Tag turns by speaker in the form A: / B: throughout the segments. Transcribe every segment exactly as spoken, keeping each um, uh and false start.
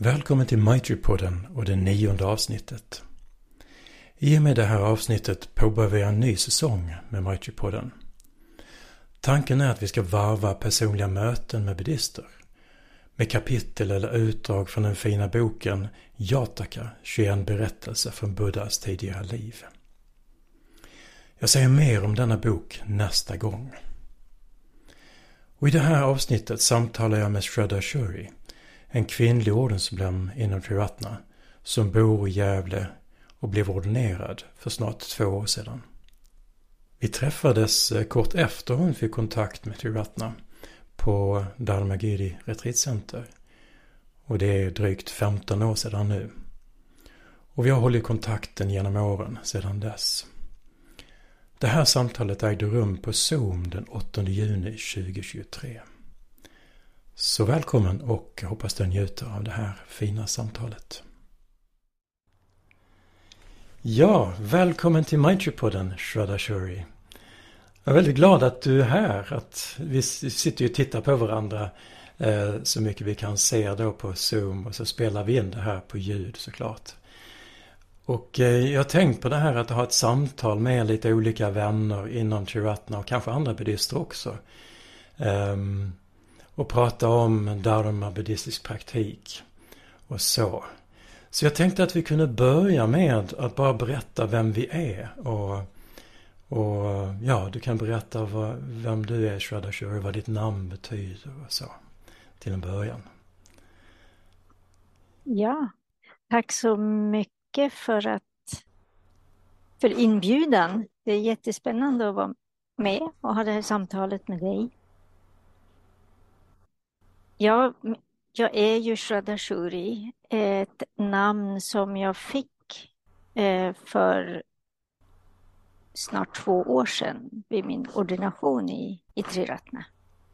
A: Välkommen till Maitri-podden och det nionde avsnittet. I och med det här avsnittet påbörjar vi en ny säsong med Maitri-podden. Tanken är att vi ska varva personliga möten med buddhister. Med kapitel eller utdrag från den fina boken Jataka, tjugoett berättelser från Buddhas tidigare liv. Jag säger mer om denna bok nästa gång. Och i det här avsnittet samtalar jag med Shraddha Shuri, en kvinnlig ordensmedlem inom Triratna som bor i Gävle och blev ordinerad för snart två år sedan. Vi träffades kort efter hon fick kontakt med Triratna på Dharmagiri Retreatcenter. Och det är drygt femton år sedan nu. Och vi har hållit kontakten genom åren sedan dess. Det här samtalet ägde rum på Zoom den åttonde juni tjugohundratjugotre. Så välkommen och hoppas du njuter av det här fina samtalet. Ja, välkommen till Maitri-podden, Shraddha Shuri. Jag är väldigt glad att du är här. Att vi sitter ju och tittar på varandra eh, så mycket vi kan se då på Zoom. Och så spelar vi in det här på ljud såklart. Och eh, jag har tänkt på det här att ha ett samtal med lite olika vänner inom Triratna och kanske andra buddhister också. Um, och prata om dharma, buddhistisk praktik och så. Så jag tänkte att vi kunde börja med att bara berätta vem vi är. Och, och ja, du kan berätta vad, vem du är, Shraddha Shuri, vad ditt namn betyder och så. Till en början.
B: Ja, tack så mycket för att för inbjudan. Det är jättespännande att vara med och ha det här samtalet med dig. Ja, jag är ju Shraddha Shuri, ett namn som jag fick eh, för snart två år sedan vid min ordination i, i Triratna.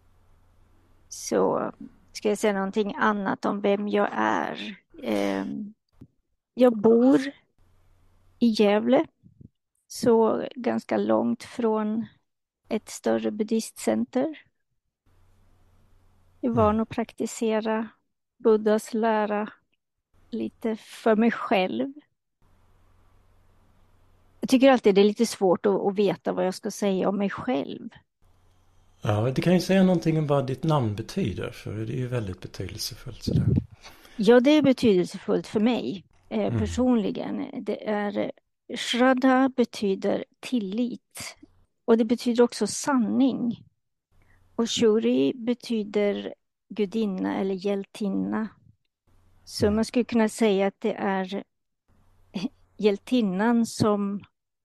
B: Så ska jag säga någonting annat om vem jag är. Eh, jag bor i Gävle, så ganska långt från ett större buddhistcenter. Jag är van att praktisera Buddhas lära lite för mig själv. Jag tycker alltid det är lite svårt att, att veta vad jag ska säga om mig själv.
A: Ja, det kan ju säga någonting om vad ditt namn betyder, för det är ju väldigt betydelsefullt sådär.
B: Ja, det är betydelsefullt för mig eh, mm. personligen. Det är, Shraddha betyder tillit och det betyder också sanning. Och Shuri betyder gudinna eller hjältinna. Så mm. man skulle kunna säga att det är hjältinnan som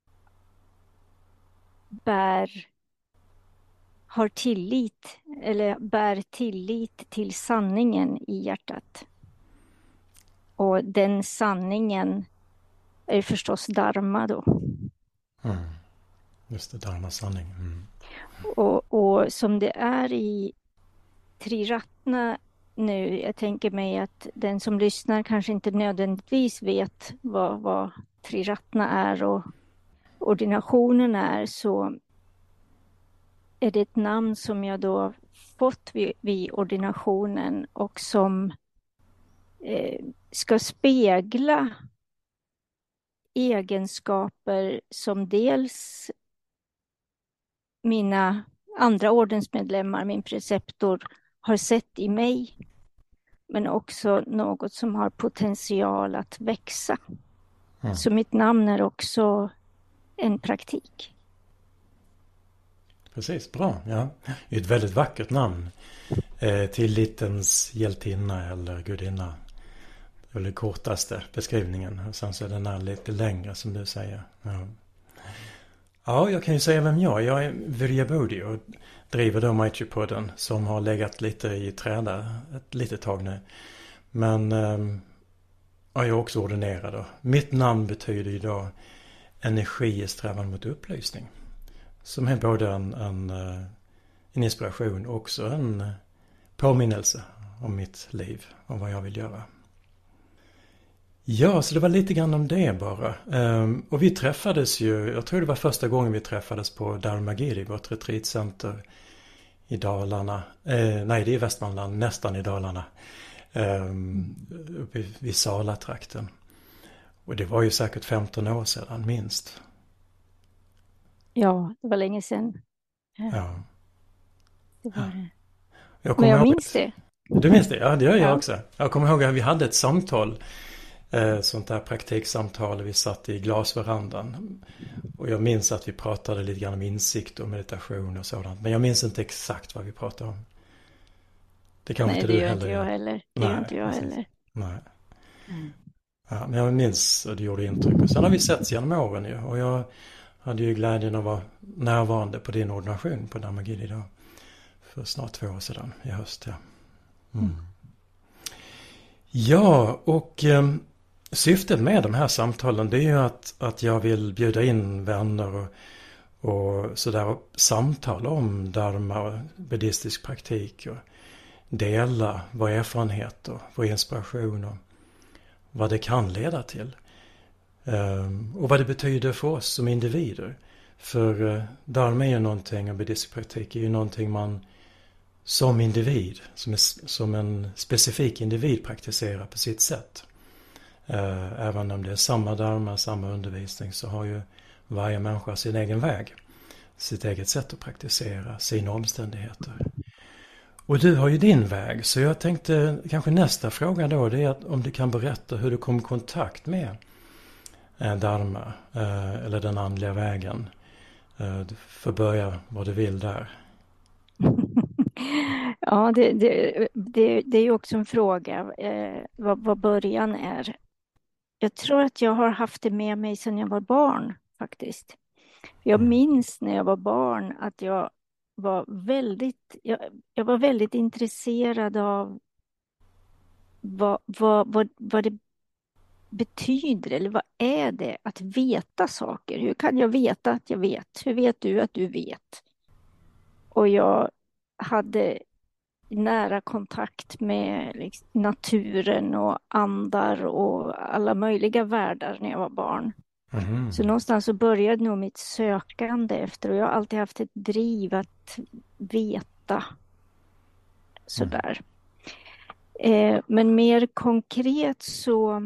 B: bär, har tillit eller bär tillit till sanningen i hjärtat. Och den sanningen är förstås dharma då.
A: Mm. Just det, dharma sanning. Mm.
B: Och, och som det är i Triratna nu, jag tänker mig att den som lyssnar kanske inte nödvändigtvis vet vad, vad Triratna är och ordinationen är, så är det ett namn som jag då fått vid, vid ordinationen och som eh, ska spegla egenskaper som dels mina andra ordensmedlemmar, min preceptor, har sett i mig, men också något som har potential att växa. Mm. Så mitt namn är också en praktik.
A: Precis, bra. Ja. Det är ett väldigt vackert namn. Eh, tillitens hjältinna eller gudinna. Det är väl den kortaste beskrivningen. Och sen så är den här lite längre som du säger. Ja. Ja, jag kan ju säga vem jag är. Jag är Virya Bodhi och driver då Maitri-podden som har legat lite i träda ett litet tag nu. Men eh, ja, jag är också ordinerad då. Mitt namn betyder ju då energi i strävan mot upplysning. Som är både en, en, en inspiration och också en påminnelse om mitt liv. Om vad jag vill göra. Ja, så det var lite grann om det bara. Um, och vi träffades ju, jag tror det var första gången vi träffades på Dharmagiri, vårt retreatcenter i Dalarna. Eh, nej, det är Västmanland, nästan i Dalarna. Um, uppe i, vid Salatrakten. Och det var ju säkert femton år sedan, minst.
B: Ja, det var länge sedan.
A: Ja.
B: Det var det.
A: Jag
B: Men jag
A: ihåg
B: minns
A: att,
B: det.
A: Du minns det? Ja, det gör jag
B: Ja.
A: också. Jag kommer ihåg att vi hade ett samtal. Eh, sånt där praktiksamtal. Vi satt i glasverandan. Och jag minns att vi pratade lite grann om insikt och meditation och sådant. Men jag minns inte exakt vad vi pratade om. Det kanske
B: Nej,
A: inte
B: det
A: du
B: gör
A: heller
B: inte jag
A: gör.
B: heller. Det
A: Nej,
B: gör inte jag
A: precis.
B: heller.
A: Nej.
B: Mm.
A: Ja, men jag minns att det gjorde intryck. Och sen har vi setts genom åren ju. Och jag hade ju glädjen att vara närvarande på din ordination på Dharma-Giri idag. För snart två år sedan i höst. Ja, mm. Mm. Ja, och eh, syftet med de här samtalen, det är ju att, att jag vill bjuda in vänner och, och sådär och samtala om dharma och buddhistisk praktik och dela vår erfarenhet och vår inspiration och vad det kan leda till. Um, och vad det betyder för oss som individer. För uh, dharma är ju någonting, och buddhistisk praktik är ju någonting man som individ, som, är, som en specifik individ praktiserar på sitt sätt. Uh, även om det är samma dharma, samma undervisning, så har ju varje människa sin egen väg. Sitt eget sätt att praktisera, sina omständigheter. Och du har ju din väg, så jag tänkte kanske nästa fråga då, det är att om du kan berätta hur du kom i kontakt med eh, dharma, eh, eller den andliga vägen. Eh, du får börja vad du vill där.
B: Ja, det, det, det, det är ju också en fråga eh, vad, vad början är. Jag tror att jag har haft det med mig sedan jag var barn faktiskt. Jag
A: Mm.
B: minns när jag var barn att jag var väldigt, jag, jag var väldigt intresserad av vad, vad, vad, vad det betyder, eller vad är det att veta saker? Hur kan jag veta att jag vet? Hur vet du att du vet? Och jag hade nära kontakt med liksom naturen och andar och alla möjliga världar när jag var barn.
A: Mm.
B: Så någonstans så började nog mitt sökande efter, och jag har alltid haft ett driv att veta sådär. Mm. Eh, men mer konkret så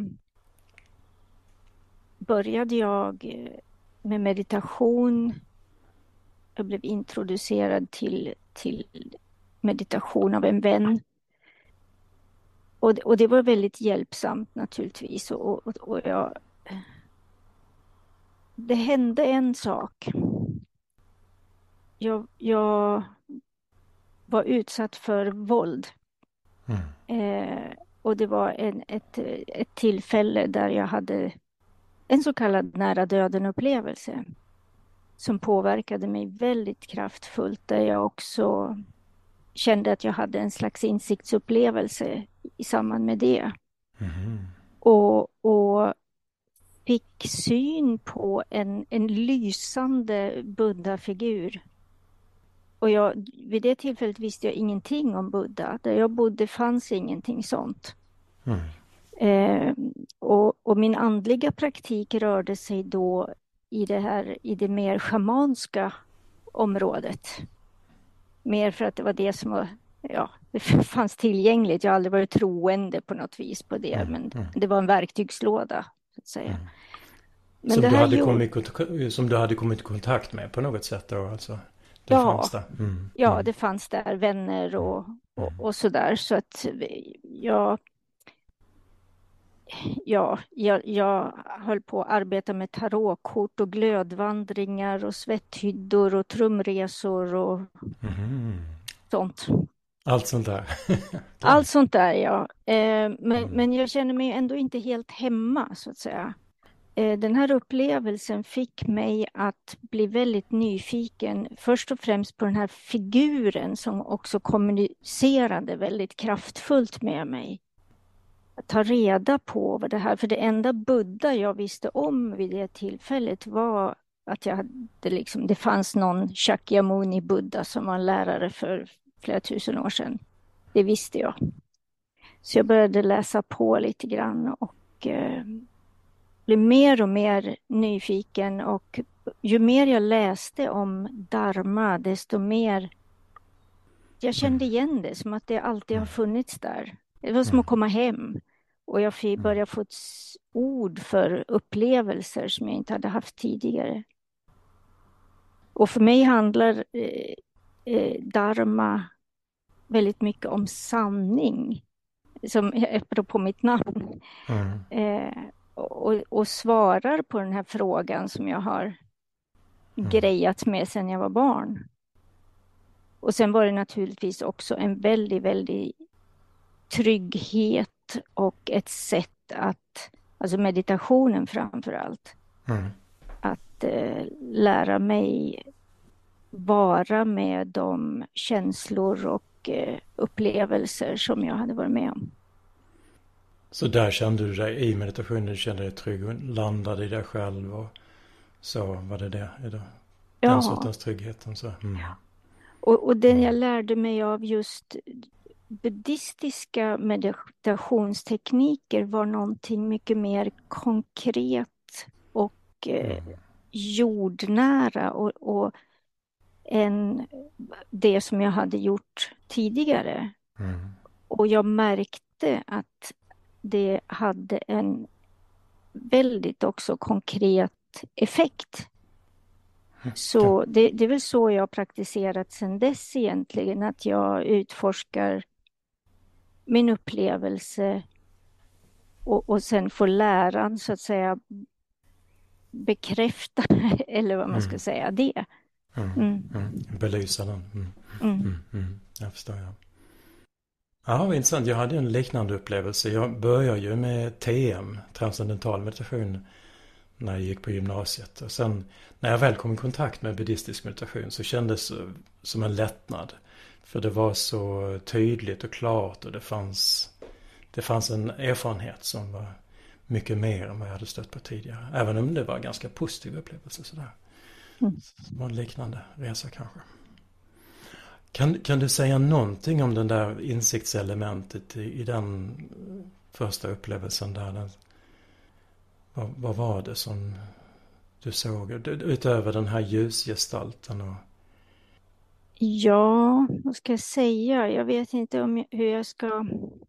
B: började jag med meditation. Jag blev introducerad till, till meditation av en vän. Och, och det var väldigt hjälpsamt naturligtvis. Och, och, och jag, det hände en sak. Jag, jag var utsatt för våld. Mm. Eh, och det var en, ett, ett tillfälle där jag hade en så kallad nära döden-upplevelse som påverkade mig väldigt kraftfullt, där jag också kände att jag hade en slags insiktsupplevelse i samband med det. Mm. Och, och fick syn på en, en lysande Buddha-figur. Och jag, vid det tillfället visste jag ingenting om Buddha. Där jag bodde fanns ingenting sånt. Mm. Eh, och, och min andliga praktik rörde sig då i det här, i det mer schamanska området. Mer för att det var det som var, ja, det fanns tillgängligt. Jag har aldrig varit troende på något vis på det, mm. men mm. det var en verktygslåda, så att säga. Mm.
A: Men som, det du hade gjorde... kommit, som du hade kommit i kontakt med på något sätt då, alltså? Det
B: ja,
A: fanns där. Mm.
B: ja,
A: mm.
B: det fanns där vänner och, och, och sådär. Så att jag, ja, jag, jag höll på att arbeta med tarotkort och glödvandringar och svetthyddor och trumresor och mm. sånt.
A: Allt sånt där.
B: Allt sånt där, ja. Eh, men, mm. men jag känner mig ändå inte helt hemma, så att säga. Den här upplevelsen fick mig att bli väldigt nyfiken, först och främst på den här figuren som också kommunicerade väldigt kraftfullt med mig. Att ta reda på vad det här, för det enda Buddha jag visste om vid det tillfället var att jag hade liksom, det fanns någon Shakyamuni Buddha som var en lärare för flera tusen år sedan. Det visste jag. Så jag började läsa på lite grann och eh, blev mer och mer nyfiken, och ju mer jag läste om dharma, desto mer jag kände igen det, som att det alltid har funnits där. Det var som
A: Mm.
B: att komma hem. Och jag fick börja få ett ord för upplevelser som jag inte hade haft tidigare. Och för mig handlar eh, eh, dharma väldigt mycket om sanning. Som apropå mitt namn.
A: Mm.
B: Eh, och, och svarar på den här frågan som jag har
A: Mm.
B: grejat med sedan jag var barn. Och sen var det naturligtvis också en väldigt, väldigt trygghet och ett sätt att, alltså meditationen framför allt,
A: Mm.
B: att eh, lära mig vara med de känslor och eh, upplevelser som jag hade varit med om.
A: Så där kände du dig i meditationen, du kände dig trygg och landade i dig själv och så var det det? Är det
B: Ja.
A: Den sortens tryggheten så? Mm.
B: Och, och det jag lärde mig av just buddhistiska meditationstekniker var någonting mycket mer konkret och eh,
A: Mm.
B: jordnära och, och än det som jag hade gjort tidigare.
A: Mm.
B: Och jag märkte att det hade en väldigt också konkret effekt. Så det, det är väl så jag har praktiserat sedan dess egentligen, att jag utforskar min upplevelse och, och sen får läran så att säga bekräfta eller vad man ska
A: Mm.
B: säga det.
A: Mm.
B: Mm.
A: Mm. Belysa den. Mm.
B: Mm.
A: Mm. Mm. Jag förstår, ja. Ja, vad intressant. Jag hade en liknande upplevelse. Jag började ju med T M, transcendental meditation, när jag gick på gymnasiet. Och sen när jag väl kom i kontakt med buddhistisk meditation så kändes det som en lättnad. För det var så tydligt och klart och det fanns, det fanns en erfarenhet som var mycket mer än vad jag hade stött på tidigare. Även om det var en ganska positiv upplevelse sådär.
B: Mm.
A: Det var en liknande resa kanske. Kan, kan du säga någonting om den där insiktselementet i, i den första upplevelsen där? Den, vad, vad var det som du såg utöver den här ljusgestalten? Och...
B: Ja, vad ska jag säga? Jag vet inte om jag, hur jag ska...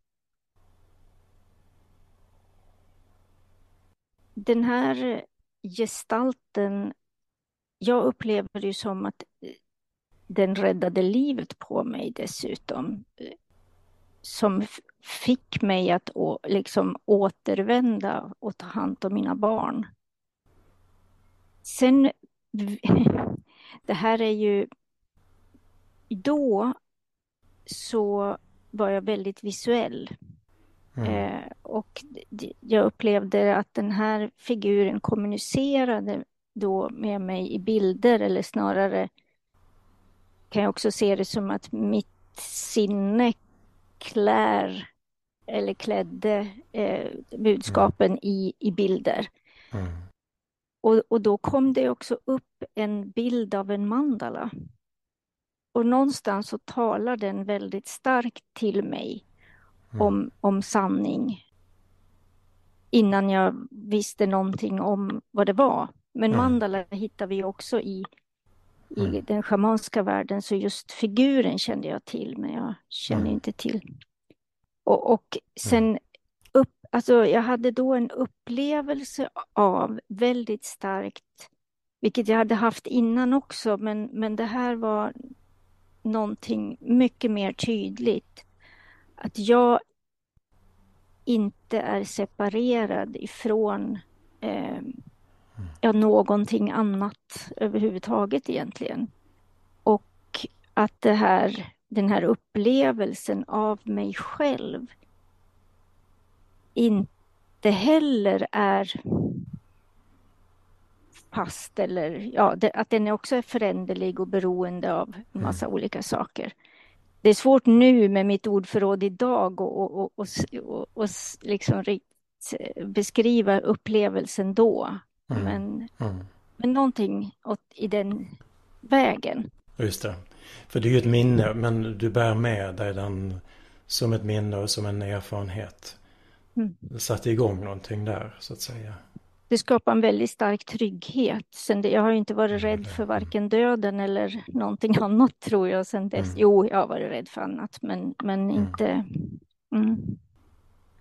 B: Den här gestalten, jag upplever det som att den räddade livet på mig dessutom. Som fick mig att å, liksom återvända och ta hand om mina barn. Sen, det här är ju, då så var jag väldigt visuell.
A: Mm.
B: Eh, och jag upplevde att den här figuren kommunicerade då med mig i bilder, eller snarare kan jag också se det som att mitt sinne klär eller klädde eh, budskapen mm. i, i bilder.
A: Mm.
B: Och, och då kom det också upp en bild av en mandala. Och någonstans så talar den väldigt starkt till mig mm. om, om sanning. Innan jag visste någonting om vad det var. Men mm. mandala hittar vi också i, i mm. den schamanska världen. Så just figuren kände jag till, men jag kände mm. inte till. Och, och sen mm. upp, alltså jag hade då en upplevelse av väldigt starkt, vilket jag hade haft innan också, men, men det här var någonting mycket mer tydligt. Att jag inte är separerad ifrån eh, ja, någonting annat överhuvudtaget egentligen. Och att det här, den här upplevelsen av mig själv inte heller är fast, eller ja, det, att den också är föränderlig och beroende av en massa mm. olika saker. Det är svårt nu med mitt ordförråd idag och, och, och, och, och, och liksom beskriva upplevelsen då. Mm. Men, mm. men någonting åt, i den vägen.
A: Just det. För det är ju ett minne, men du bär med dig den som ett minne och som en erfarenhet. Mm. Det satte igång någonting där, så att säga.
B: Det skapar en väldigt stark trygghet. Sen det, jag har inte varit rädd för varken döden eller någonting annat, tror jag, sen dess. Mm. Jo, jag har varit rädd för annat, men, men inte... Mm.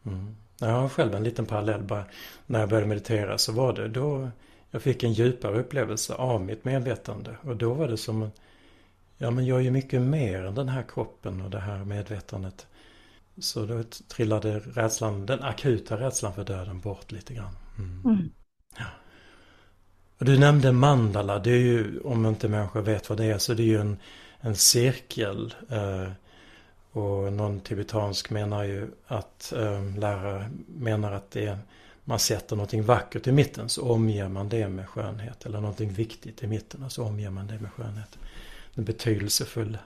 A: Mm. Jag har själv en liten parallell. Bara när jag började meditera så var det då jag fick en djupare upplevelse av mitt medvetande. Och då var det som, ja men jag är ju mycket mer än den här kroppen och det här medvetandet. Så då trillade rädslan, den akuta rädslan för döden bort lite grann. Mm. Mm. Ja. Och du nämnde mandala. Det är ju, om inte människor vet vad det är, så det är ju en, en cirkel. Eh, och någon tibetansk menar ju att eh, lärare menar att det är, man sätter någonting vackert i mitten så omger man det med skönhet. Eller någonting viktigt i mitten och så omger man det med skönhet. En betydelsefull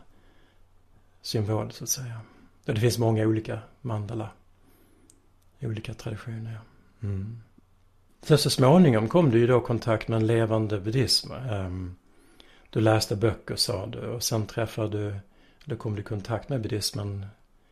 A: symbol så att säga. Och det finns många olika mandala. Olika traditioner. Ja. Mm. Så, så småningom kom du ju då i kontakt med en levande buddhism. Um, du läste böcker sa du och sen träffade du, eller kom du i kontakt med buddhismen.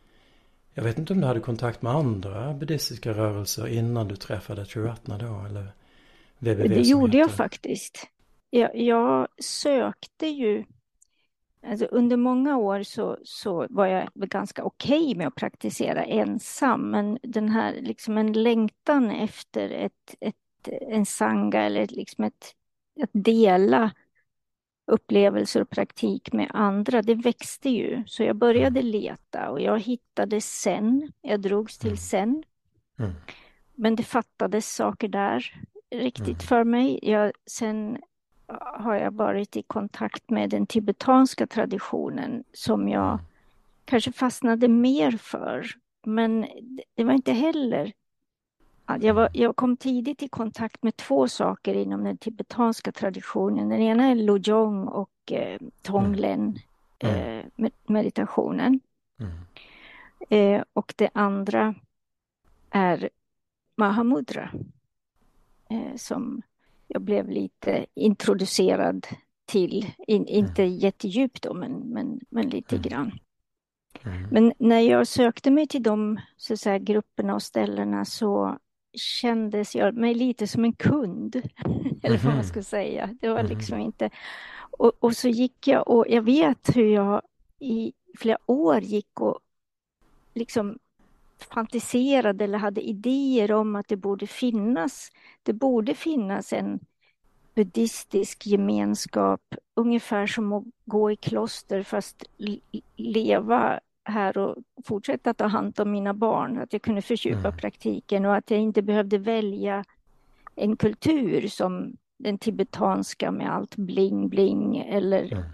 A: Jag vet inte om du hade kontakt med andra buddhistiska rörelser innan du träffade Triratna då eller V V V.
B: Det gjorde jag faktiskt. Jag, jag sökte ju, alltså under många år så, så var jag ganska okej okay med att praktisera ensam. Men den här liksom en längtan efter ett, ett, en sangha eller liksom ett, att dela upplevelser och praktik med andra, det växte ju. Så jag började leta och jag hittade Zen. Jag drogs till Zen. Mm. Men det fattades saker där riktigt mm. för mig. Jag, sen har jag varit i kontakt med den tibetanska traditionen som jag mm. kanske fastnade mer för. Men det var inte heller... Jag, var, jag kom tidigt i kontakt med två saker inom den tibetanska traditionen. Den ena är Lojong och eh, Tonglen eh, med, meditationen. Mm. Eh, och det andra är Mahamudra eh, som jag blev lite introducerad till. In, inte mm. jättedjupt då, men, men, men lite mm. grann. Mm. Men när jag sökte mig till de så att säga, grupperna och ställena så kändes jag mig lite som en kund. Mm. Eller vad man ska säga. Det var liksom mm. inte... Och, och så gick jag och jag vet hur jag i flera år gick och liksom fantiserade eller hade idéer om att det borde finnas det borde finnas en buddhistisk gemenskap ungefär som att gå i kloster fast leva här och fortsätta ta hand om mina barn, att jag kunde fördjupa mm. praktiken och att jag inte behövde välja en kultur som den tibetanska med allt bling bling eller mm.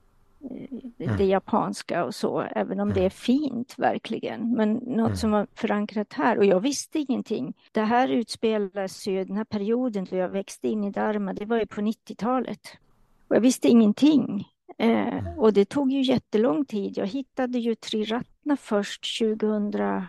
B: det mm. japanska och så, även om mm. det är fint verkligen, men något mm. som var förankrat här och jag visste ingenting. Det här utspelas ju den här perioden då jag växte in i Dharma, det var ju på nittiotalet och jag visste ingenting eh, mm. och det tog ju jättelång tid. Jag hittade ju Triratna först tjugohundraåtta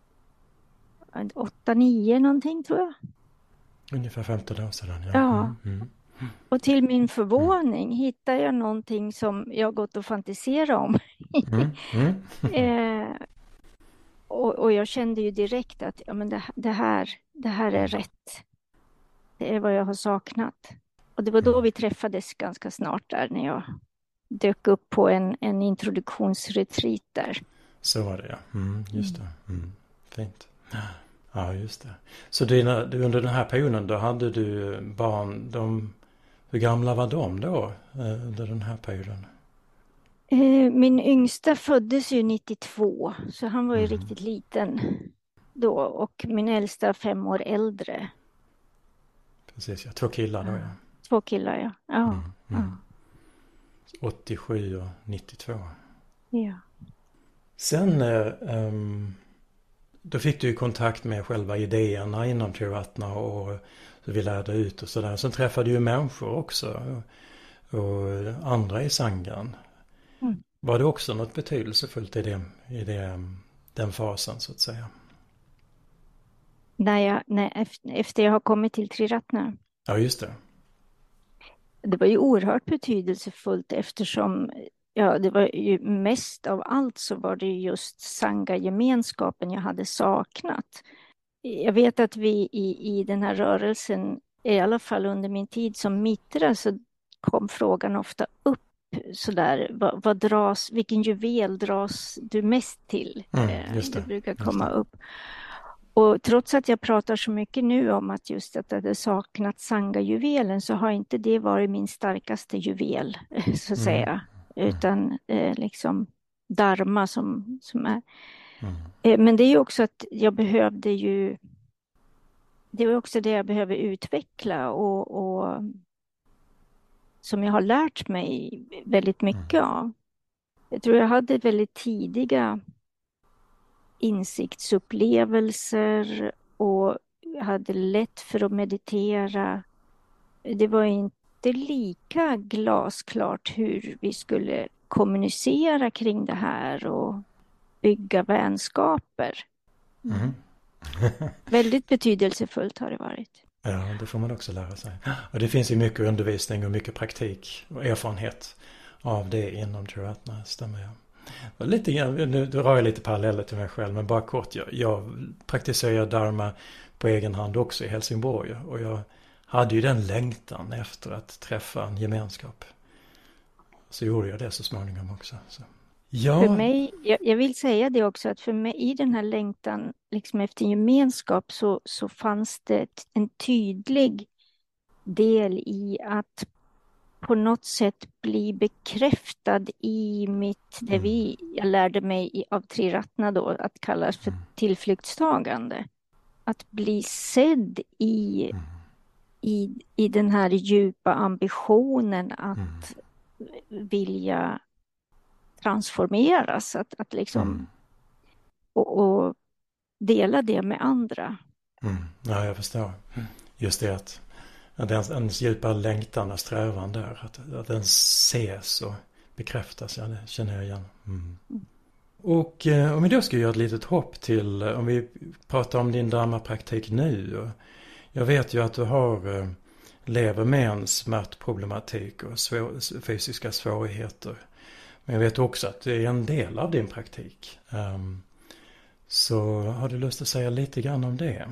B: nio någonting tror jag.
A: Ungefär femton år sedan. Ja.
B: ja.
A: Mm. Mm.
B: Och till min förvåning mm. hittar jag någonting som jag gått och fantisera om. Mm. Mm. eh, och, och jag kände ju direkt att ja, men det, det, här, det här är rätt. Det är vad jag har saknat. Och det var då vi träffades ganska snart där när jag dök upp på en, en introduktionsretreat där.
A: Så var det ja, mm, just det. Mm. Fint. Ja, just det. Så dina, du, under den här perioden då hade du barn, de, hur gamla var de då under den här perioden?
B: Min yngsta föddes ju nittiotvå, så han var ju mm. riktigt liten då. Och min äldsta fem år äldre.
A: Precis, ja. Två killar då ja.
B: Två killar ja. Ja. Mm, mm.
A: ja. åttiosju och nittiotvå.
B: Ja.
A: Sen... Um, Då fick du ju kontakt med själva idéerna inom Triratna och så vi lärde ut och sådär. Sen träffade du ju människor också och, och andra i sangan. Mm. Var det också något betydelsefullt i, det, i det, den fasen så att säga?
B: När jag, när, efter jag har kommit till Triratna.
A: Ja, just det.
B: Det var ju oerhört betydelsefullt eftersom ja, det var ju mest av allt så var det just sangha-gemenskapen jag hade saknat. Jag vet att vi i, i den här rörelsen, i alla fall under min tid som mitra, så kom frågan ofta upp sådär, vad, vad dras, vilken juvel dras du mest till?
A: Mm, just det,
B: det brukar komma upp. Och trots att jag pratar så mycket nu om att just att det saknat sangha-juvelen, så har inte det varit min starkaste juvel, så att
A: Mm.
B: säga. Utan eh, liksom dharma som, som är.
A: Mm.
B: Eh, men det är ju också att jag behövde ju, det är också det jag behöver utveckla och, och som jag har lärt mig väldigt mycket av. Jag tror jag hade väldigt tidiga insiktsupplevelser och hade lätt för att meditera. Det var inte lika glasklart hur vi skulle kommunicera kring det här och bygga vänskaper.
A: Mm.
B: Väldigt betydelsefullt har det varit.
A: Ja, det får man också lära sig. Och det finns ju mycket undervisning och mycket praktik och erfarenhet av det inom Triratna, stämmer jag. Och lite grann, nu drar jag lite paralleller till mig själv, men bara kort. Jag, jag praktiserar dharma på egen hand också i Helsingborg. Och jag hade ju den längtan efter att träffa en gemenskap. Så gjorde jag det så småningom också. Så. Ja.
B: För mig, jag, jag vill säga det också, att för mig i den här längtan liksom efter gemenskap så, så fanns det ett, en tydlig del i att på något sätt bli bekräftad i mitt, det vi, jag lärde mig i, av Triratna då, att kallas för tillflyktstagande. Att bli sedd i, i, i den här djupa ambitionen att vilja transformeras, att, att liksom
A: Mm.
B: och, och dela det med andra.
A: Mm. Ja, jag förstår. Just det att, att ens, ens djupa längtan och strävan där, att, att den ses och bekräftas, ja, det känner jag igen. Mm.
B: Mm.
A: Och eh, om vi då ska göra ett litet hopp till, om vi pratar om din dharma-praktik nu. Och jag vet ju att du har, eh, lever med en smärtproblematik och svår, fysiska svårigheter. Men jag vet också att det är en del av din praktik. Um, så har du lust att säga lite grann om det?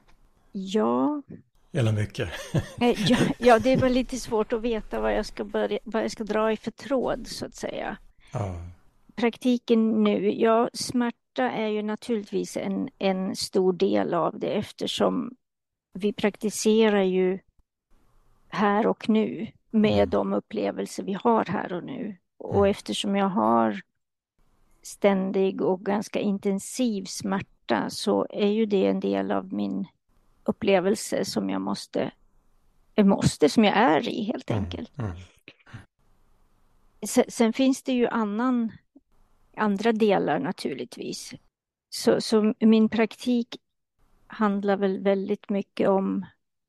B: Ja.
A: Eller mycket?
B: ja, ja, det är väl lite svårt att veta vad jag ska börja, vad jag ska dra i för tråd, så att säga.
A: Ja.
B: Praktiken nu, ja, smärta är ju naturligtvis en, en stor del av det, eftersom vi praktiserar ju här och nu med
A: Mm.
B: de upplevelser vi har här och nu. Och
A: Mm.
B: eftersom jag har ständig och ganska intensiv smärta, så är ju det en del av min upplevelse som jag måste, jag måste som jag är i helt enkelt.
A: Mm. Mm.
B: Sen, sen finns det ju annan, andra delar naturligtvis. Så, så min praktik handlar väl väldigt mycket om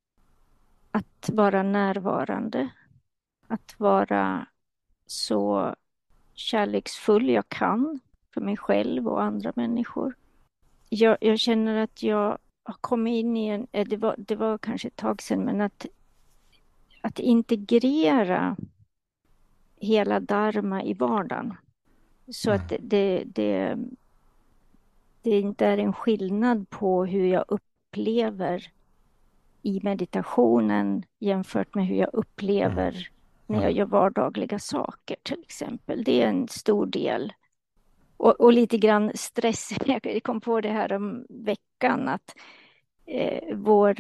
B: att vara närvarande. Att vara så kärleksfull jag kan för mig själv och andra människor. Jag, jag känner att jag har kommit in i en, det var, det var kanske ett tag sedan, men att, att integrera hela dharma i vardagen. Så att det, det, det, det inte är en skillnad på hur jag upplever i meditationen jämfört med hur jag upplever mm. när jag gör vardagliga saker till exempel. Det är en stor del. Och, och lite grann stress. Jag kom på det här om veckan att eh, vår,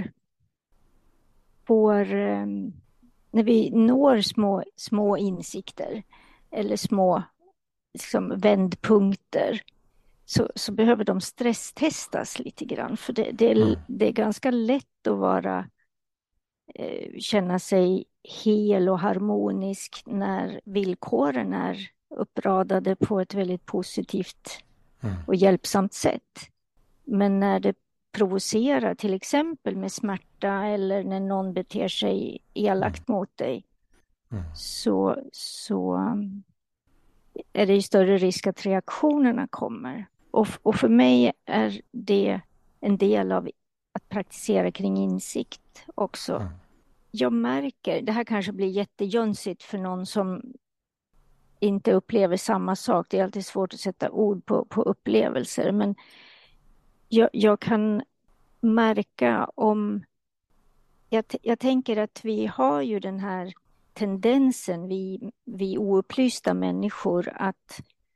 B: vår eh, när vi når små, små insikter eller små liksom, vändpunkter, så, så behöver de stresstestas lite grann. För det, det, är, det är ganska lätt att vara eh, känna sig hel och harmonisk när villkoren är uppradade på ett väldigt positivt mm. och hjälpsamt sätt. Men när det provocerar, till exempel med smärta eller när någon beter sig elakt mm. mot dig, mm. så, så är det ju större risk att reaktionerna kommer. Och, och för mig är det en del av att praktisera kring insikt också. Mm. Jag märker, det här kanske blir jättejönsigt för någon som inte upplever samma sak. Det är alltid svårt att sätta ord på, på upplevelser. Men jag, jag kan märka om... Jag, jag tänker att vi har ju den här tendensen, vi, vi oupplysta människor, att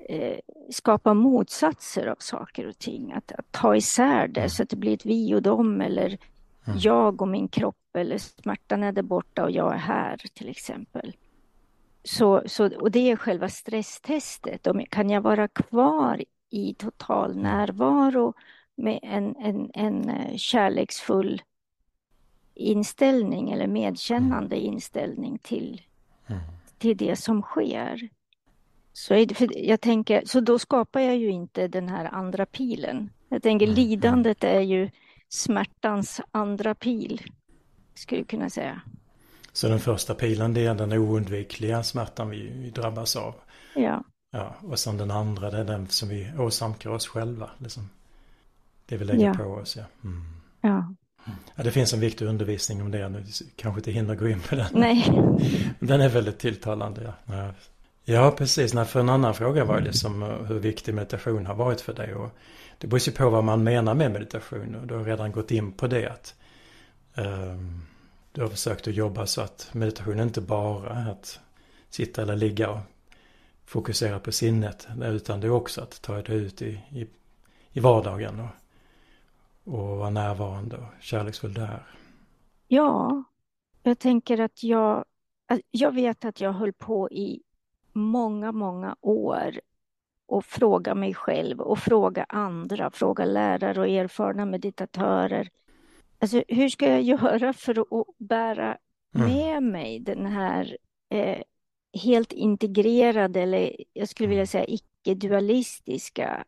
B: eh, skapa motsatser av saker och ting. Att, att ta isär det
A: Mm.
B: så att det blir ett vi och dem, eller
A: Mm.
B: jag och min kropp, eller smärtan är där borta och jag är här till exempel. Så, så, och det är själva stresstestet. Om, kan jag vara kvar i total närvaro med en, en, en eh, kärleksfull inställning eller medkännande inställning till,
A: Mm.
B: till det som sker. Så, är det, för jag tänker, så då skapar jag ju inte den här andra pilen. Jag tänker
A: Mm.
B: lidandet är ju smärtans andra pil, skulle jag kunna säga.
A: Så den första pilen, det är den oundvikliga smärtan vi, vi drabbas av.
B: Ja.
A: Ja, och sen den andra, det är den som vi åsamkar oss själva. Liksom. Det vi lägger
B: Ja.
A: på oss, ja. Mm.
B: Ja.
A: Ja, det finns en viktig undervisning om det. Nu kanske inte hinner gå in på den.
B: Nej.
A: Den är väldigt tilltalande, ja. Ja, ja precis. Nej, för en annan fråga var ju liksom hur viktig meditation har varit för dig. Och det beror ju på vad man menar med meditation. Och du har redan gått in på det. Att, um, du har försökt att jobba så att meditation inte bara är att sitta eller ligga och fokusera på sinnet. Utan det är också att ta det ut i, i, i vardagen och, och vara närvarande och kärleksfull där.
B: Ja, jag tänker att jag, jag vet att jag höll på i många, många år och fråga mig själv och fråga andra, fråga lärare och erfarna meditatörer. Alltså, hur ska jag göra för att bära med
A: Mm.
B: mig den här eh, helt integrerade, eller jag skulle vilja säga icke-dualistiska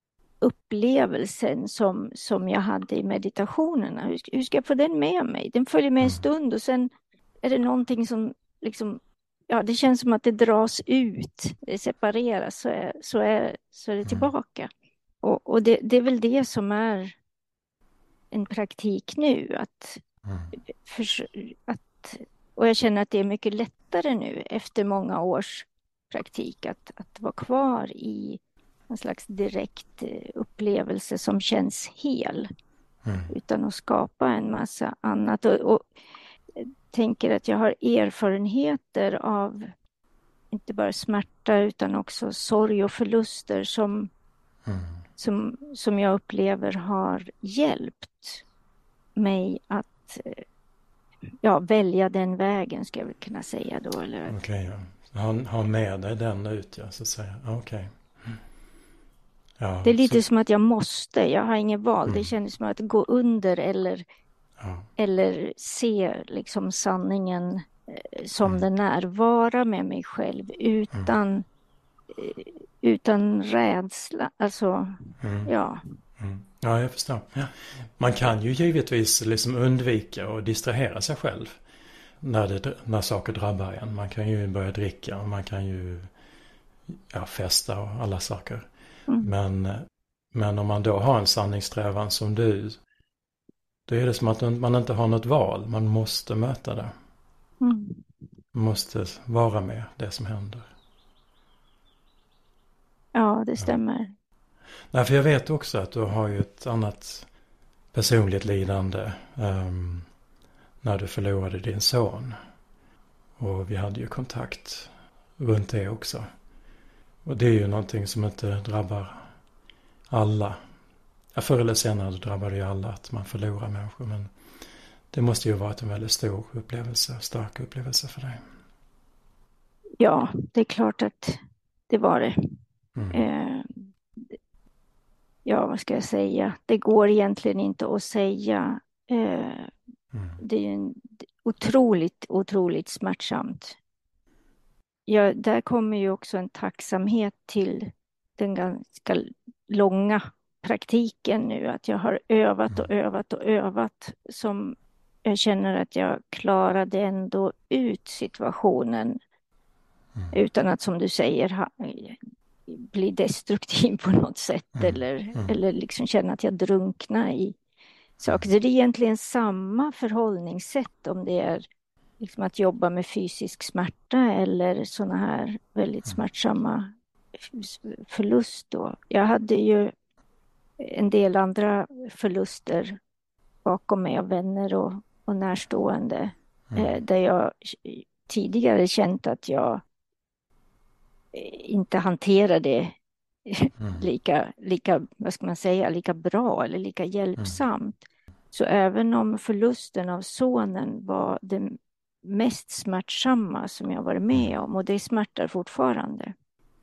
B: upplevelsen som, som jag hade i meditationerna. Hur, hur ska jag få den med mig? Den följer med en stund och sen är det någonting som liksom, ja, det känns som att det dras ut, det separeras, så är, så är, så är det tillbaka. Och, och det, det är väl det som är en praktik nu, att,
A: Mm.
B: för, att och jag känner att det är mycket lättare nu efter många års praktik att, att vara kvar i en slags direkt upplevelse som känns hel,
A: Mm.
B: utan att skapa en massa annat. Och, och tänker att jag har erfarenheter av inte bara smärta utan också sorg och förluster som,
A: Mm.
B: som, som jag upplever har hjälpt mig att ja, välja den vägen, ska jag väl kunna säga då. Eller...
A: Okej, okay, ja. Ha, ha med dig den ut, ja, så att säga. Okej. Okay. Mm. Ja,
B: det är lite
A: så...
B: som att jag måste, jag har ingen val.
A: Mm.
B: Det känns som att gå under eller,
A: ja.
B: eller se liksom sanningen eh, som
A: Mm.
B: den är. Vara med mig själv utan,
A: Mm.
B: eh, utan rädsla. Alltså,
A: Mm.
B: ja.
A: Mm. Ja, jag förstår. Ja. Man kan ju givetvis liksom undvika och distrahera sig själv när, det, när saker drabbar en. Man kan ju börja dricka och man kan ju ja, festa och alla saker.
B: Mm.
A: Men, men om man då har en sanningssträvan som du, då är det som att man inte har något val. Man måste möta det.
B: Mm.
A: Man måste vara med det som händer.
B: Ja, det stämmer.
A: Ja. Nej, för jag vet också att du har ju ett annat personligt lidande um, när du förlorade din son. Och vi hade ju kontakt runt det också. Och det är ju någonting som inte drabbar alla. Ja, förr eller senare drabbar det ju alla att man förlorar människor. Men det måste ju varit en väldigt stor upplevelse, stark upplevelse för dig.
B: Ja, det är klart att det var det.
A: Mm.
B: Eh, ja, vad ska jag säga? Det går egentligen inte att säga. Eh,
A: Mm.
B: det är ju en, otroligt, otroligt smärtsamt. Ja, där kommer ju också en tacksamhet till den ganska långa praktiken nu. Att jag har övat och övat och övat. Som jag känner att jag klarade ändå ut situationen.
A: Mm.
B: Utan att, som du säger, ha, bli destruktiv på något sätt.
A: Mm.
B: Eller,
A: Mm.
B: eller liksom känna att jag drunknar i saker. Så det är egentligen samma förhållningssätt om det är liksom att jobba med fysisk smärta eller sådana här väldigt smärtsamma förlust då. Jag hade ju en del andra förluster bakom mig av vänner och, och närstående.
A: Mm.
B: Eh, där jag tidigare känt att jag inte hanterade
A: Mm.
B: lika, lika, vad ska man säga, lika bra eller lika hjälpsamt. Mm. Så även om förlusten av sonen var det mest smärtsamma som jag varit med om, och det smärtar fortfarande,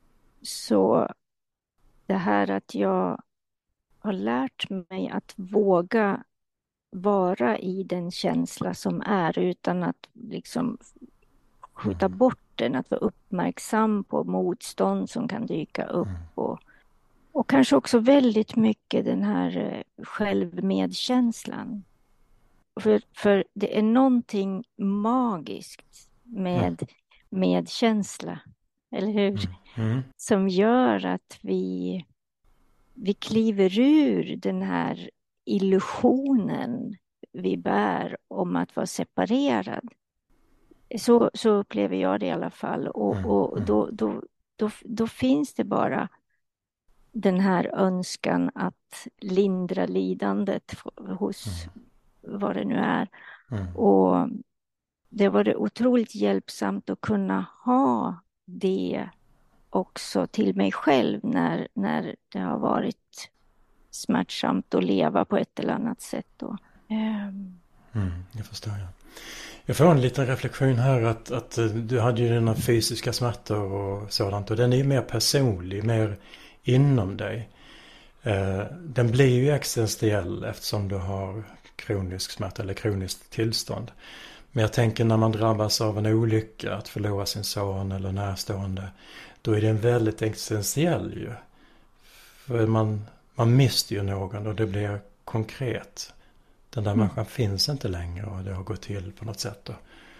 B: så det här att jag har lärt mig att våga vara i den känsla som är utan att liksom skjuta bort den, att vara uppmärksam på motstånd som kan dyka upp och, och kanske också väldigt mycket den här självmedkänslan. För, för det är någonting magiskt med medkänsla, eller hur?
A: Mm. Mm.
B: Som gör att vi, vi kliver ur den här illusionen vi bär om att vara separerad. Så, så upplever jag det i alla fall. Och,
A: Mm.
B: och då, då, då, då finns det bara den här önskan att lindra lidandet hos mm. vad det nu är. Mm. Och det var det otroligt hjälpsamt att kunna ha det också till mig själv när, när det har varit smärtsamt att leva på ett eller annat sätt då. Um.
A: Mm, jag förstår jag. Jag får en liten reflektion här att, att du hade ju dina fysiska smärtor och sådant, och den är ju mer personlig, mer inom dig. Eh, den blir ju existentiell eftersom du har kronisk smärta eller kroniskt tillstånd. Men jag tänker när man drabbas av en olycka, att förlora sin son eller närstående, då är den väldigt existentiell ju. För man, man mister ju någon och det blir konkret. Den där mm. människan finns inte längre och det har gått till på något sätt. Då.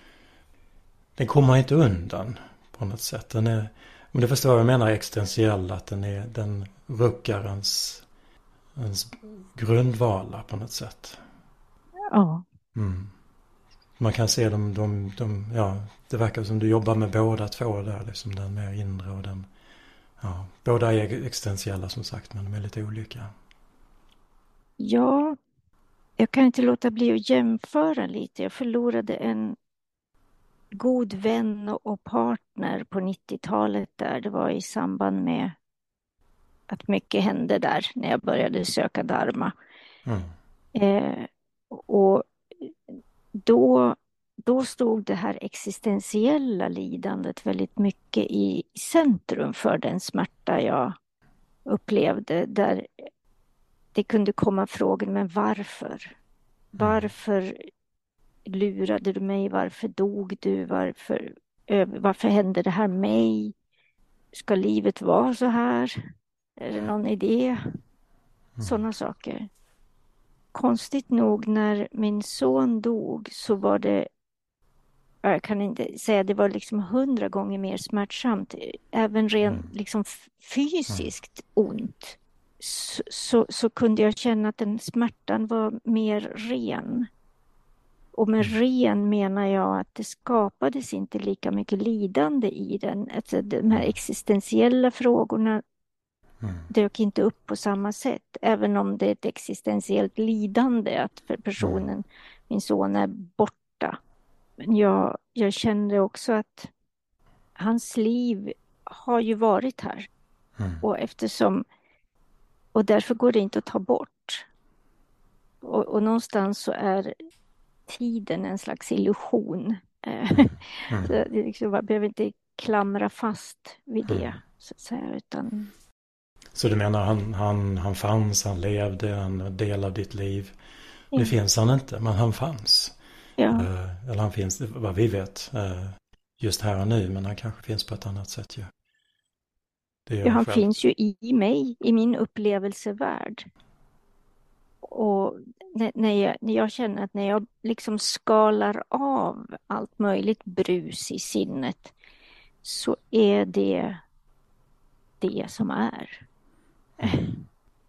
A: Den kommer inte undan på något sätt. Den är, om du förstår vad jag menar, existentiell, att den, är, den ruckar ens, ens grundvalar på något sätt.
B: Ja.
A: Mm. Man kan se dem, de, de, ja, det verkar som du jobbar med båda två där, liksom den mer inre och den, ja, båda är existentiella som sagt, men de är lite olika.
B: Ja, jag kan inte låta bli att jämföra lite. Jag förlorade en god vän och partner på nittiotalet där. Det var i samband med att mycket hände där när jag började söka dharma.
A: Mm.
B: Eh, och då, då stod det här existentiella lidandet väldigt mycket i centrum för den smärta jag upplevde. Där det kunde komma frågor, men varför? Varför lurade du mig? Varför dog du? Varför, varför hände det här mig? Ska livet vara så här? Är det någon idé? Mm. Sådana saker. Konstigt nog, när min son dog så var det, jag kan inte säga, det var liksom hundra gånger mer smärtsamt. Även rent mm. liksom fysiskt mm. ont. Så, så, så kunde jag känna att den smärtan var mer ren. Och med mm. ren menar jag att det skapades inte lika mycket lidande i den. Alltså de här existentiella frågorna mm. dök inte upp på samma sätt. Även om det är ett existentiellt lidande att för personen, mm. min son, är borta. Men jag, jag kände också att hans liv har ju varit här. Mm. Och eftersom Och därför går det inte att ta bort. Och, och någonstans så är tiden en slags illusion. Mm. Mm. Så det liksom, man behöver inte klamra fast vid det. Mm. Så att säga, utan...
A: så du menar han, han, han fanns, han levde, en del av ditt liv. Ja. Nu finns han inte, men han fanns.
B: Ja.
A: Uh, eller han finns, vad vi vet, uh, just här och nu. Men han kanske finns på ett annat sätt ju.
B: Ja, han själv. Finns ju i mig, i min upplevelsevärld. Och när, när, jag, när jag känner att när jag liksom skalar av allt möjligt brus i sinnet, så är det det som är.
A: Mm.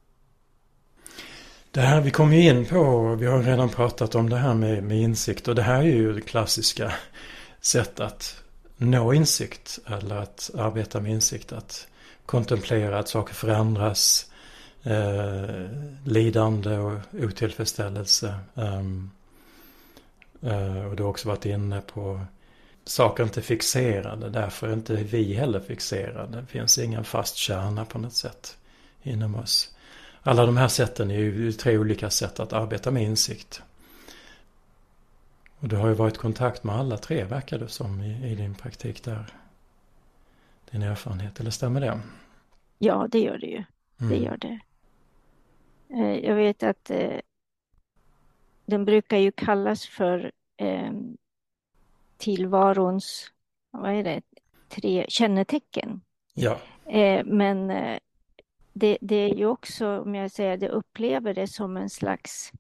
A: Det här vi kom ju in på, vi har redan pratat om det här med, med insikt, och det här är ju det klassiska sättet att nå insikt eller att arbeta med insikt, att kontemplera att saker förändras, eh, lidande och otillfredsställelse. Um, eh, och du har också varit inne på saker inte fixerade, därför är inte vi heller fixerade. Det finns ingen fast kärna på något sätt inom oss. Alla de här sätten är ju tre olika sätt att arbeta med insikt. Och du har ju varit i kontakt med alla tre, verkar det som, i, i din praktik där. Din erfarenhet, eller stämmer det?
B: Ja, det gör det ju.
A: Mm.
B: Det gör det. Eh, jag vet att eh, den brukar ju kallas för eh, tillvarons, vad är det, tre kännetecken.
A: Ja.
B: Eh, men eh, det, det är ju också, om jag säger det, upplever det som en slags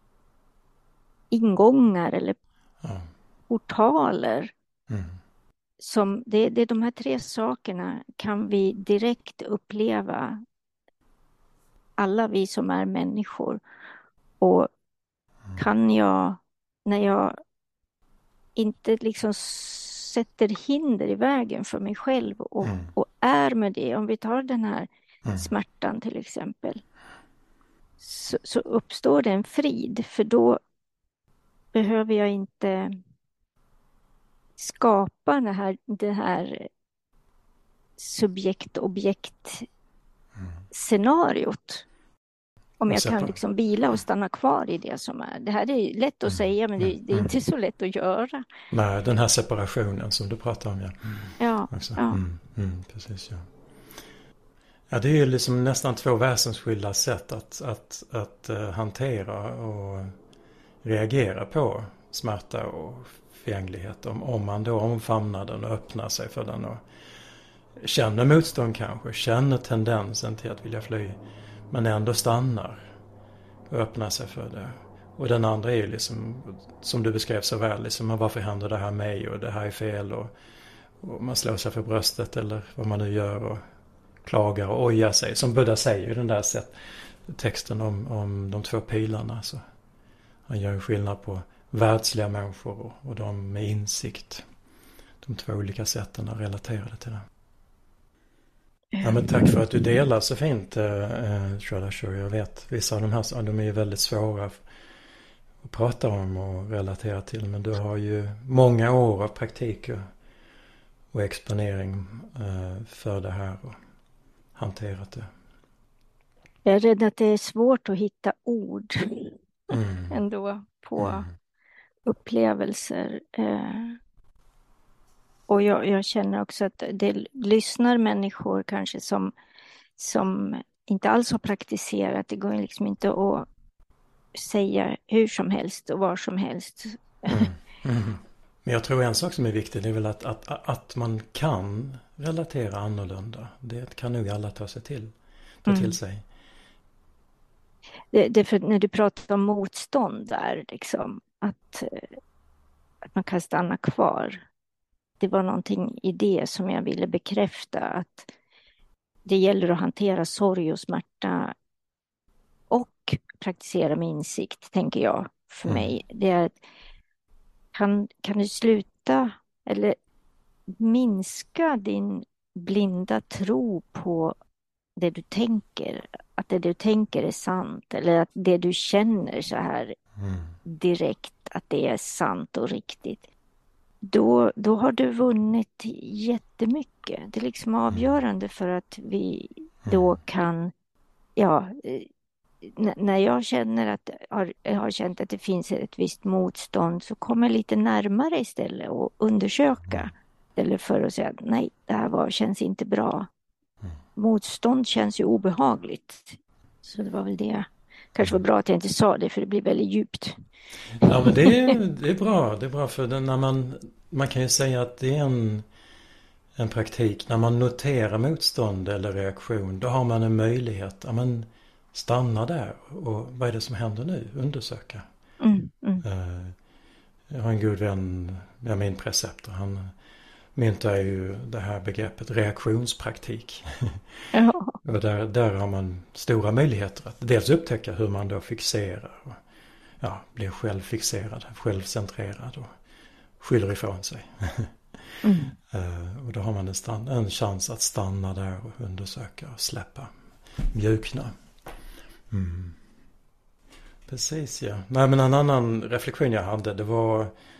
B: ingångar eller
A: Ja.
B: portaler.
A: Mm.
B: Som det, det är de här tre sakerna kan vi direkt uppleva, alla vi som är människor. Och kan jag, när jag inte liksom sätter hinder i vägen för mig själv och,
A: Mm.
B: och är med det, om vi tar den här
A: Mm.
B: smärtan till exempel, så, så uppstår det en frid, för då behöver jag inte skapa det här, det här subjekt-objekt-scenariot. Om jag kan liksom vila och stanna kvar i det som är. Det här är lätt att
A: Mm.
B: säga, men det, det är inte så lätt att göra.
A: Nej, den här separationen som du pratar om, ja.
B: Ja,
A: Också.
B: ja.
A: Mm. Mm, precis, ja. Ja, det är ju liksom nästan två väsensskilda sätt att, att, att uh, hantera och reagera på smärta och förgänglighet. Om, om man då omfamnar den och öppnar sig för den och känner motstånd kanske, känner tendensen till att vilja fly, men ändå stannar och öppnar sig för det. Och den andra är ju liksom, som du beskrev så väl, liksom, varför händer det här mig och det här är fel, och, och man slår sig för bröstet eller vad man nu gör och klagar och ojar sig. Som Buddha säger i den där sätt, texten om, om de två pilarna. Så han gör en skillnad på världsliga människor och, och de med insikt. De två olika sätten att relatera till det. Ja, men tack för att du delar så fint, eh, Shodasho. Jag vet, vissa av de här de är ju väldigt svåra att prata om och relatera till. Men du har ju många år av praktik och, och exponering eh, för det här och hanterat det.
B: Jag är rädd att det är svårt att hitta ord
A: Mm.
B: ändå på
A: Mm.
B: upplevelser. Eh, och jag, jag känner också att det lyssnar människor kanske som, som inte alls har praktiserat. Det går liksom inte att säga hur som helst och var som helst.
A: Mm. Mm. Men jag tror en sak som är viktig, det är väl att, att, att man kan relatera annorlunda. Det kan nog alla ta sig till, ta
B: Mm.
A: till sig.
B: Det, det för när du pratar om motstånd där, liksom, att, att man kan stanna kvar. Det var någonting i det som jag ville bekräfta, att det gäller att hantera sorg och smärta och praktisera med insikt, tänker jag, för
A: Mm.
B: mig. Det är att kan, kan du sluta eller minska din blinda tro på det du tänker, att det du tänker är sant, eller att det du känner så här
A: Mm.
B: direkt, att det är sant och riktigt. Då, då har du vunnit jättemycket. Det är liksom avgörande för att vi då kan, ja, n- när jag känner att har, jag har känt att det finns ett visst motstånd, så kommer jag lite närmare istället och undersöka, istället för att säga nej, det här var, känns inte bra. Motstånd känns ju obehagligt. Så det var väl det. Kanske var bra att jag inte sa det, för det blir väldigt djupt.
A: Ja, men det är, det är bra. Det är bra för den, när man, man kan ju säga att det är en, en praktik. När man noterar motstånd eller reaktion, då har man en möjlighet. Ja, men stanna där. Och vad är det som händer nu? Undersöka.
B: Mm, mm.
A: Uh, jag har en god vän, ja, min preceptor. Han myntar ju det här begreppet reaktionspraktik.
B: Ja.
A: Och där, där har man stora möjligheter att dels upptäcka hur man då fixerar och ja, blir självfixerad, självcentrerad och skyller ifrån sig.
B: Mm.
A: uh, och då har man en, stann, en chans att stanna där och undersöka och släppa, mjukna. Mm. Precis, ja. Nej, men en annan reflektion jag hade, det var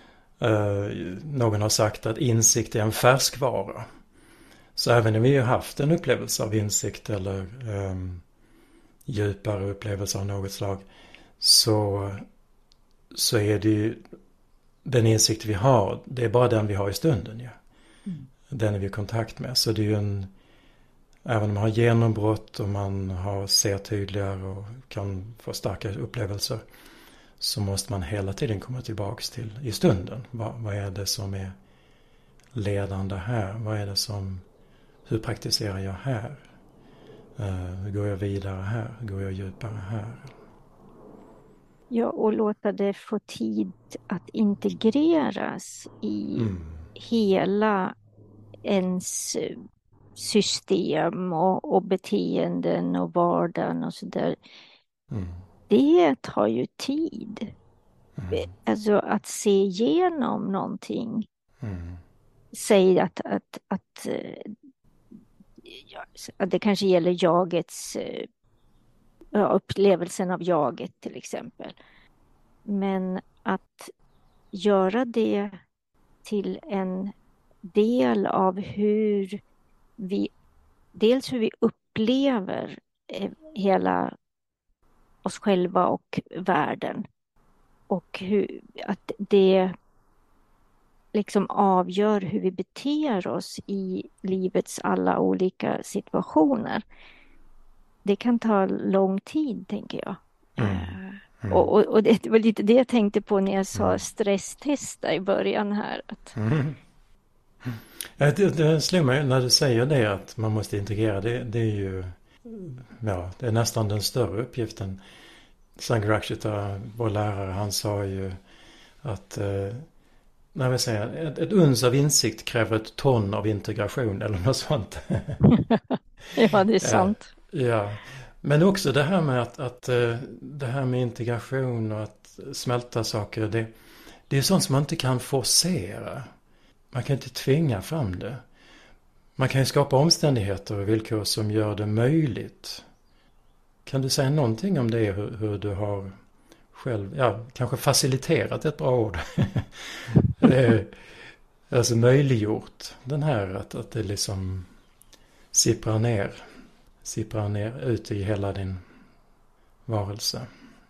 A: Uh, någon har sagt att insikt är en färskvara. Så även om vi har haft en upplevelse av insikt eller um, djupare upplevelse av något slag, så, så är det ju den insikt vi har, det är bara den vi har i stunden. Ja. Mm. Den är vi i kontakt med. Så det är ju en, även om man har genombrott och man har, ser tydligare och kan få starka upplevelser, så måste man hela tiden komma tillbaks till i stunden. Vad, vad är det som är ledande här? Vad är det som, hur praktiserar jag här? Uh, hur går jag vidare här? Hur går jag djupare här?
B: Ja, och låta det få tid att integreras i mm. hela ens system och, och beteenden och vardagen och sådär. Mm. Det tar ju tid. Mm. Alltså att se igenom någonting. Mm. Säg att, att, att, ja, att det kanske gäller jagets, ja, upplevelsen av jaget till exempel. Men att göra det till en del av hur vi, dels hur vi upplever hela oss själva och världen. Och hur, att det liksom avgör hur vi beter oss i livets alla olika situationer. Det kan ta lång tid, tänker jag. Mm. Mm. Och, och, och det var lite det jag tänkte på när jag sa mm. stresstesta i början här. Att...
A: Mm. Ja, det, det slår mig när du säger det, att man måste integrera. Det, det är ju, ja, det är nästan den större uppgiften. Sangharakshita, vår lärare, han sa ju att eh, när vi säger ett, ett uns av insikt kräver ett ton av integration eller något sånt.
B: Ja, det är sant.
A: Ja, ja. Men också det här med att, att det här med integration och att smälta saker, det, det är sånt som man inte kan forcera. Man kan inte tvinga fram det. Man kan ju skapa omständigheter och villkor som gör det möjligt. Kan du säga någonting om det, hur, hur du har själv, ja, kanske faciliterat ett bra ord. Alltså möjliggjort den här, att, att det liksom sipprar ner, sipprar ner ut i hela din varelse.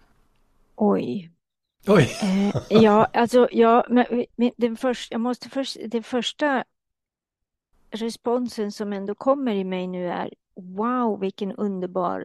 B: Oj.
A: Oj.
B: eh, ja, alltså, ja, men, men den först, jag måste först, den första responsen som ändå kommer i mig nu är: wow, vilken underbar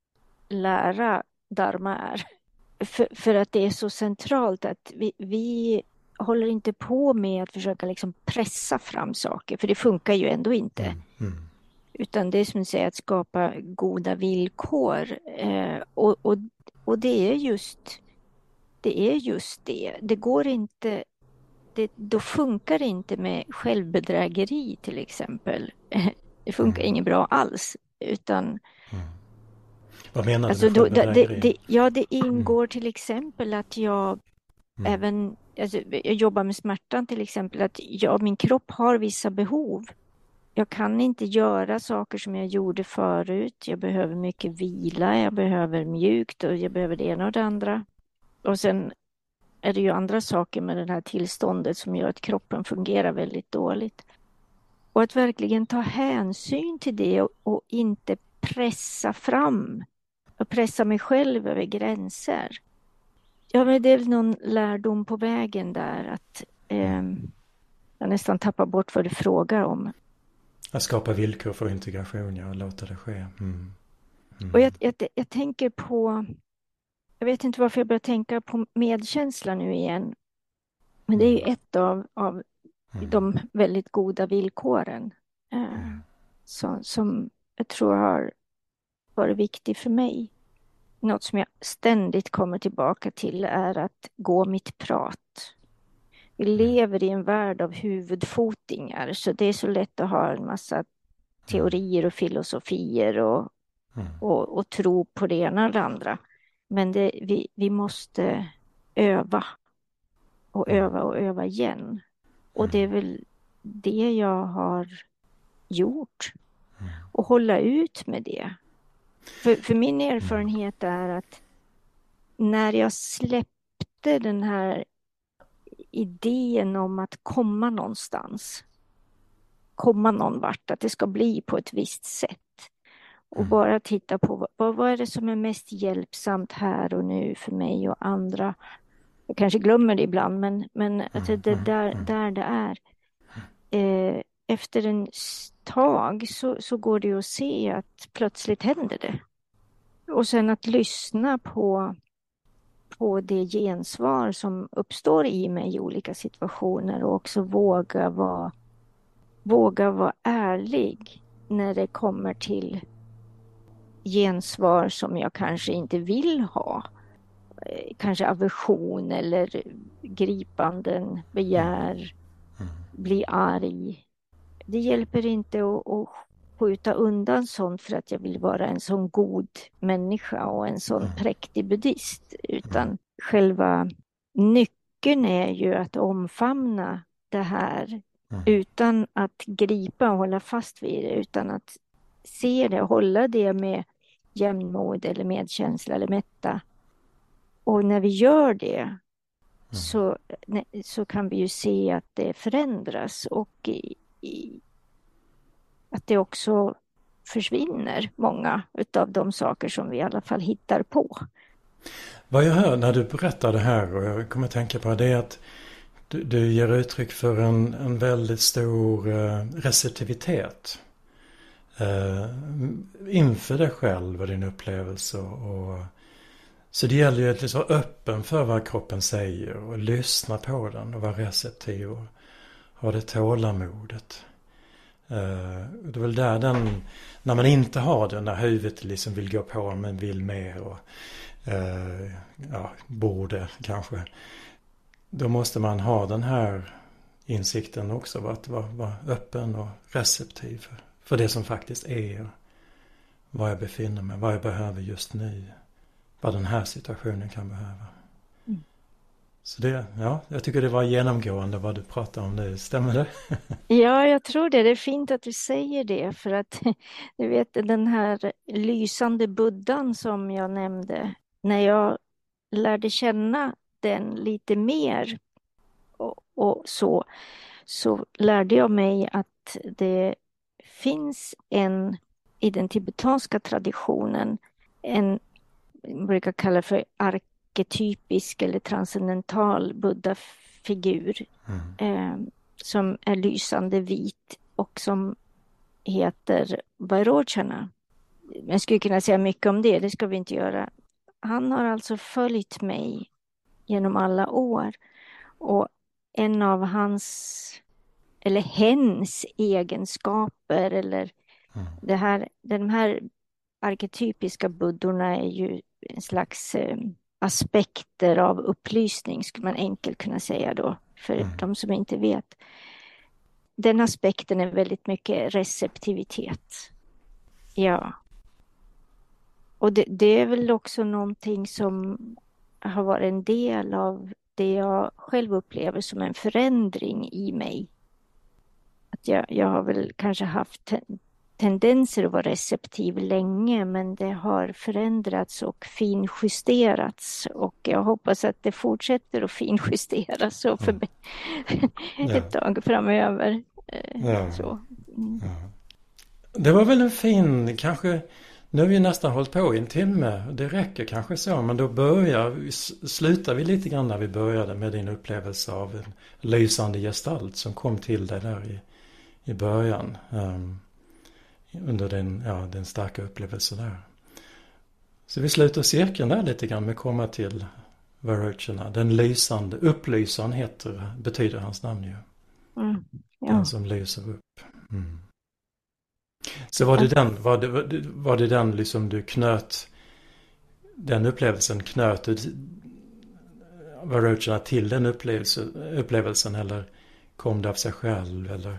B: lära Dharma är. För, för att det är så centralt att vi, vi håller inte på med att försöka liksom pressa fram saker, för det funkar ju ändå inte. Mm. Mm. Utan det är som att säga att skapa goda villkor. Eh, och, och, och det är just det är just det. Det går inte, det, då funkar det inte med självbedrägeri till exempel. Det funkar mm. inget bra alls, utan
A: mm. Vad menar du
B: alltså
A: med
B: då, det, det, Ja, det ingår
A: mm.
B: till exempel att jag
A: mm.
B: även, alltså, jag jobbar med smärtan till exempel, att jag, min kropp har vissa behov. Jag kan inte göra saker som jag gjorde förut. Jag behöver mycket vila, jag behöver mjukt och jag behöver det ena och det andra. Och sen är det ju andra saker med det här tillståndet som gör att kroppen fungerar väldigt dåligt. Och att verkligen ta hänsyn till det och, och inte pressa fram och pressa mig själv över gränser. Ja, men det är väl någon lärdom på vägen där, att eh, jag nästan tappar bort vad du frågar om.
A: Att skapa villkor för integration, ja, och låta det ske. Mm. Mm.
B: Och jag, jag, jag tänker på, jag vet inte varför jag börjar tänka på medkänsla nu igen. Men det är ju ett av, av mm. de väldigt goda villkoren eh, mm. så, som jag tror har varit viktigt för mig. Något som jag ständigt kommer tillbaka till är att gå mitt prat. Vi lever i en värld av huvudfotingar, så det är så lätt att ha en massa teorier och filosofier och, mm. och, och tro på det ena eller andra. Men det, vi, vi måste öva och öva och öva igen. Och det är väl det jag har gjort. Och hålla ut med det. För, för min erfarenhet är att när jag släppte den här idén om att komma någonstans. Komma någon vart, att det ska bli på ett visst sätt. Och
A: Mm.
B: bara titta på vad, vad är det som är mest hjälpsamt här och nu för mig och andra. Jag kanske glömmer det ibland, men, men alltså det där, där det är. Eh, efter en tag så, så går det ju att se att plötsligt händer det. Och sen att lyssna på, på det gensvar som uppstår i mig i olika situationer och också våga vara, våga vara ärlig när det kommer till gensvar som jag kanske inte vill ha. Kanske aversion eller gripanden, begär,
A: Mm.
B: bli arg. Det hjälper inte att, att skjuta undan sånt för att jag vill vara en sån god människa och en sån
A: Mm.
B: präktig buddhist. Utan själva nyckeln är ju att omfamna det här
A: Mm.
B: utan att gripa och hålla fast vid det, utan att se det och hålla det med jämnmod eller medkänsla eller mätta. Och när vi gör det mm. så, så kan vi ju se att det förändras och i, i, att det också försvinner många av de saker som vi i alla fall hittar på.
A: Vad jag hör när du berättar det här, och jag kommer att tänka på det, är att du, du ger uttryck för en, en väldigt stor uh, receptivitet uh, inför dig själv och din upplevelse. Och, så det gäller ju att liksom vara öppen för vad kroppen säger och lyssna på den och vara receptiv och ha det tålamodet. Uh, det är väl där den, när man inte har den, när huvudet liksom vill gå på men vill mer och uh, ja, borde kanske. Då måste man ha den här insikten också, att vara, vara öppen och receptiv för, för det som faktiskt är, vad jag befinner mig, vad jag behöver just nu, vad den här situationen kan behöva. Mm. Så det, ja, jag tycker det var genomgående vad du pratar om nu, stämmer det?
B: Ja, jag tror det. Det är fint att du säger det, för att du vet den här lysande buddhan som jag nämnde, när jag lärde känna den lite mer och, och så, så lärde jag mig att det finns en, i den tibetanska traditionen, en, man brukar kalla för arketypisk eller transcendental buddha-figur mm. eh, som är lysande vit och som heter Vairochana. Jag skulle kunna säga mycket om det, det ska vi inte göra. Han har alltså följt mig genom alla år, och en av hans eller hens egenskaper eller mm. det här, de här arketypiska buddorna är ju en slags eh, aspekter av upplysning, skulle man enkelt kunna säga då, för mm. de som inte vet. Den aspekten är väldigt mycket receptivitet. Ja. Och det, det är väl också någonting som har varit en del av det jag själv upplever som en förändring i mig. Att jag, jag har väl kanske haft ten, tendenser att vara receptiv länge, men det har förändrats och finjusterats, och jag hoppas att det fortsätter att finjusteras och för mm. ett ja. tag framöver. Ja. Så. Mm.
A: Ja. Det var väl en fin, kanske, nu har vi nästan hållit på i en timme, det räcker kanske så, men då börjar, slutar vi lite grann när vi började med din upplevelse av en lysande gestalt som kom till dig där i, i början, um, under den, ja, den starka upplevelsen där. Så vi slutar cirkeln där lite grann med att komma till Vairochana, den lysande, upplysaren heter, betyder hans namn ju. Mm, ja. Den som lyser upp. Mm. Så var det den, var det, var det den liksom du knöt, den upplevelsen knöt du Vairochana till den upplevelse, upplevelsen, eller kom det av sig själv, eller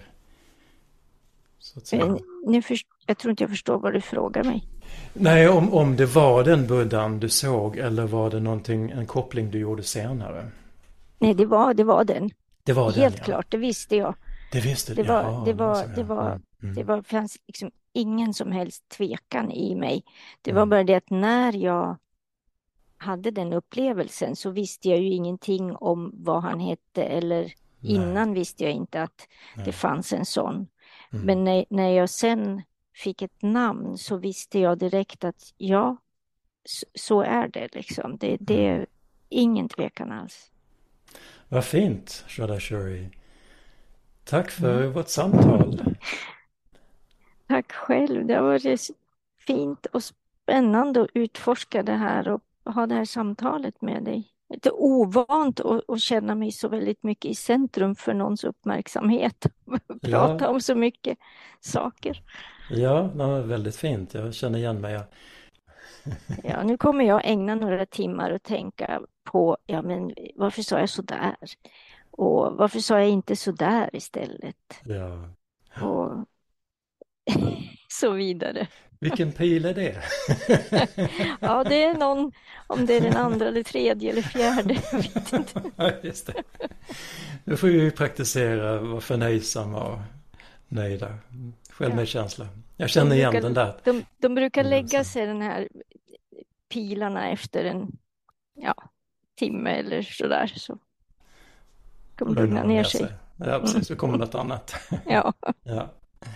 A: så att säga?
B: Nu först, jag tror inte jag förstår vad du frågar mig.
A: Nej, om, om det var den buddhan du såg, eller var det någonting, en koppling du gjorde senare?
B: Nej, det var, det var den.
A: Det var
B: Helt
A: den, ja.
B: klart, det visste jag.
A: Det visste
B: det. Var,
A: Jaha,
B: det var,
A: det,
B: det var,
A: mm. Mm.
B: det var, fanns liksom ingen som helst tvekan i mig. Det var mm. bara det att när jag hade den upplevelsen så visste jag ju ingenting om vad han hette, eller
A: Nej.
B: innan visste jag inte att
A: Nej.
B: det fanns en sån.
A: Mm.
B: Men när, när jag sen fick ett namn så visste jag direkt att ja, så, så är det liksom. Det, det är
A: Mm.
B: ingen tvekan alls.
A: Vad fint, Shraddha Shuri. Tack för
B: Mm.
A: vårt samtal.
B: Tack själv. Det har varit fint och spännande att utforska det här och ha det här samtalet med dig. Lite ovant att, att känna mig så väldigt mycket i centrum för någons uppmärksamhet. Prata
A: Ja.
B: om så mycket saker.
A: Ja, det var väldigt fint. Jag känner igen mig.
B: Ja, nu kommer jag ägna några timmar och tänka på, ja men varför sa jag så där? Och varför sa jag inte så där istället?
A: Ja.
B: Och så vidare.
A: Vilken pil är det?
B: Ja, det är någon, om det är den andra eller tredje eller fjärde, jag vet inte.
A: Ja, just det. Nu får vi ju praktisera, vara förnöjsamma och nöjda. Självmedkänsla. Jag känner igen
B: brukar,
A: den där.
B: De, de brukar lägga sig den här pilarna efter en ja, timme eller sådär. Så de lugnar ner sig. sig.
A: Ja, precis. Så kommer något annat.
B: Ja.
A: Ja.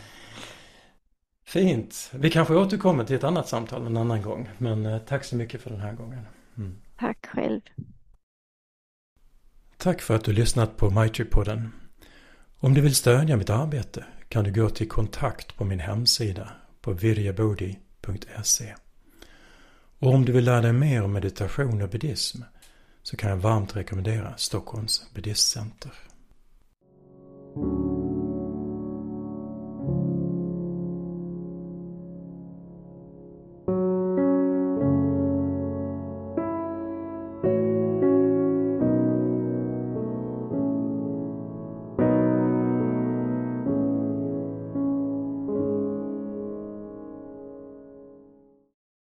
A: Fint. Vi kanske återkommer till ett annat samtal en annan gång. Men eh, tack så mycket för den här gången. Mm.
B: Tack själv.
A: Tack för att du lyssnat på Maitri-podden. Om du vill stödja mitt arbete kan du gå till kontakt på min hemsida på viryabodhi punkt se. Och om du vill lära dig mer om meditation och buddhism så kan jag varmt rekommendera Stockholms buddhistcenter.